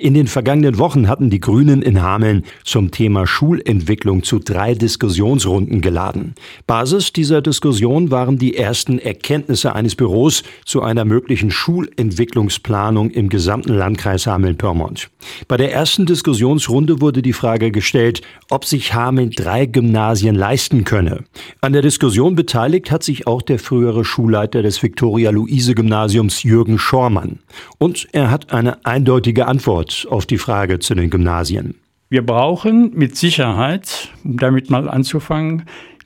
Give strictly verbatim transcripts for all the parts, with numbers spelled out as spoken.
In den vergangenen Wochen hatten die Grünen in Hameln zum Thema Schulentwicklung zu drei Diskussionsrunden geladen. Basis dieser Diskussion waren die ersten Erkenntnisse eines Büros zu einer möglichen Schulentwicklungsplanung im gesamten Landkreis Hameln-Pyrmont. Bei der ersten Diskussionsrunde wurde die Frage gestellt, ob sich Hameln drei Gymnasien leisten könne. An der Diskussion beteiligt hat sich auch der frühere Schulleiter des Viktoria-Luise-Gymnasiums Jürgen Schormann. Und er hat eine eindeutige Antwort auf die Frage zu den Gymnasien. Wir brauchen mit Sicherheit, um damit mal anzufangen,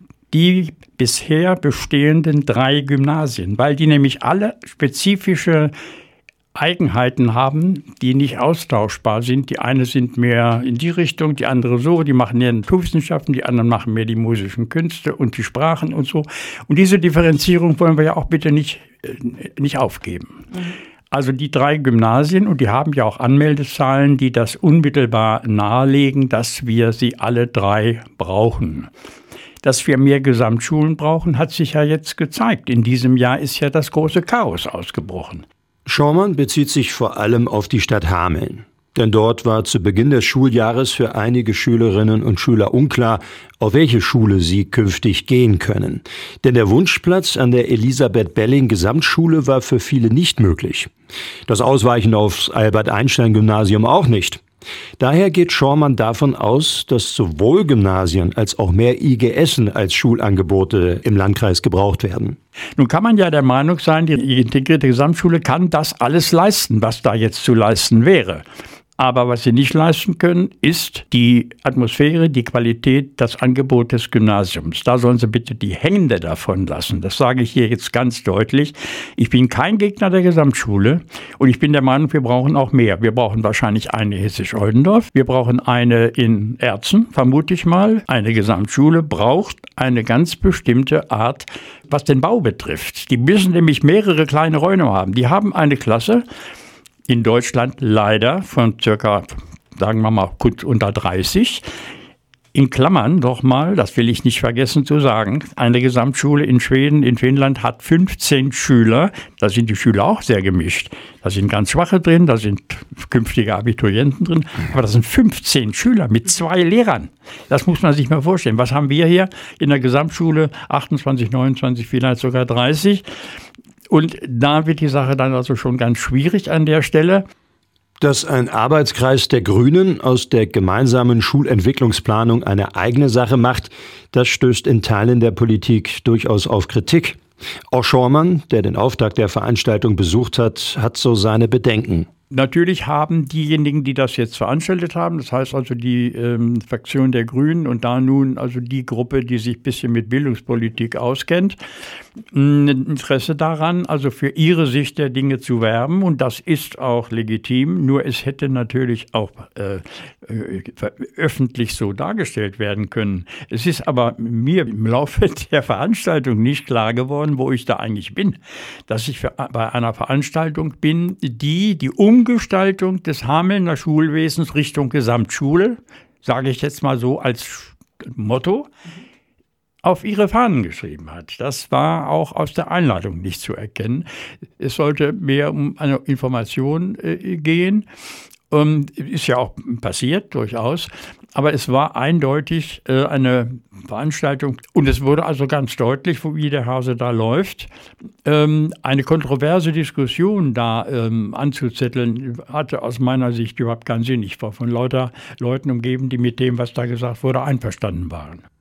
die bisher bestehenden drei Gymnasien, weil die nämlich alle spezifische Eigenheiten haben, die nicht austauschbar sind. Die eine sind mehr in die Richtung, die andere so, die machen mehr Naturwissenschaften, die anderen machen mehr die musischen Künste und die Sprachen und so. Und diese Differenzierung wollen wir ja auch bitte nicht, nicht aufgeben. Mhm. Also die drei Gymnasien, und die haben ja auch Anmeldezahlen, die das unmittelbar nahelegen, dass wir sie alle drei brauchen. Dass wir mehr Gesamtschulen brauchen, hat sich ja jetzt gezeigt. In diesem Jahr ist ja das große Chaos ausgebrochen. Schormann bezieht sich vor allem auf die Stadt Hameln. Denn dort war zu Beginn des Schuljahres für einige Schülerinnen und Schüler unklar, auf welche Schule sie künftig gehen können. Denn der Wunschplatz an der Elisabeth-Belling-Gesamtschule war für viele nicht möglich. Das Ausweichen aufs Albert-Einstein-Gymnasium auch nicht. Daher geht Schormann davon aus, dass sowohl Gymnasien als auch mehr I G Essen als Schulangebote im Landkreis gebraucht werden. Nun kann man ja der Meinung sein, die integrierte Gesamtschule kann das alles leisten, was da jetzt zu leisten wäre. Aber was sie nicht leisten können, ist die Atmosphäre, die Qualität, das Angebot des Gymnasiums. Da sollen sie bitte die Hände davon lassen. Das sage ich hier jetzt ganz deutlich. Ich bin kein Gegner der Gesamtschule und ich bin der Meinung, wir brauchen auch mehr. Wir brauchen wahrscheinlich eine Hessisch-Oldendorf. Wir brauchen eine in Erzen, vermute ich mal. Eine Gesamtschule braucht eine ganz bestimmte Art, was den Bau betrifft. Die müssen nämlich mehrere kleine Räume haben. Die haben eine Klasse in Deutschland leider von circa, sagen wir mal, kurz unter dreißig. In Klammern nochmal, das will ich nicht vergessen zu sagen, eine Gesamtschule in Schweden, in Finnland hat fünfzehn Schüler. Da sind die Schüler auch sehr gemischt. Da sind ganz Schwache drin, da sind künftige Abiturienten drin. Aber das sind fünfzehn Schüler mit zwei Lehrern. Das muss man sich mal vorstellen. Was haben wir hier in der Gesamtschule? achtundzwanzig, neunundzwanzig, vielleicht sogar dreißig. Und da wird die Sache dann also schon ganz schwierig an der Stelle. Dass ein Arbeitskreis der Grünen aus der gemeinsamen Schulentwicklungsplanung eine eigene Sache macht, das stößt in Teilen der Politik durchaus auf Kritik. Auch Schormann, der den Auftakt der Veranstaltung besucht hat, hat so seine Bedenken. Natürlich haben diejenigen, die das jetzt veranstaltet haben, das heißt also die ähm, Fraktion der Grünen und da nun also die Gruppe, die sich ein bisschen mit Bildungspolitik auskennt, ein Interesse daran, also für ihre Sicht der Dinge zu werben, und das ist auch legitim, nur es hätte natürlich auch äh, äh, öffentlich so dargestellt werden können. Es ist aber mir im Laufe der Veranstaltung nicht klar geworden, wo ich da eigentlich bin, dass ich für, bei einer Veranstaltung bin, die die um Umgestaltung des Hamelner Schulwesens Richtung Gesamtschule, sage ich jetzt mal so als Motto, auf ihre Fahnen geschrieben hat. Das war auch aus der Einladung nicht zu erkennen. Es sollte mehr um eine Information äh, gehen. Ähm, ist ja auch passiert, durchaus. Aber es war eindeutig äh, eine Veranstaltung. Und es wurde also ganz deutlich, wie der Hase da läuft. Ähm, eine kontroverse Diskussion da ähm, anzuzetteln, hatte aus meiner Sicht überhaupt keinen Sinn. Ich war von lauter Leuten umgeben, die mit dem, was da gesagt wurde, einverstanden waren.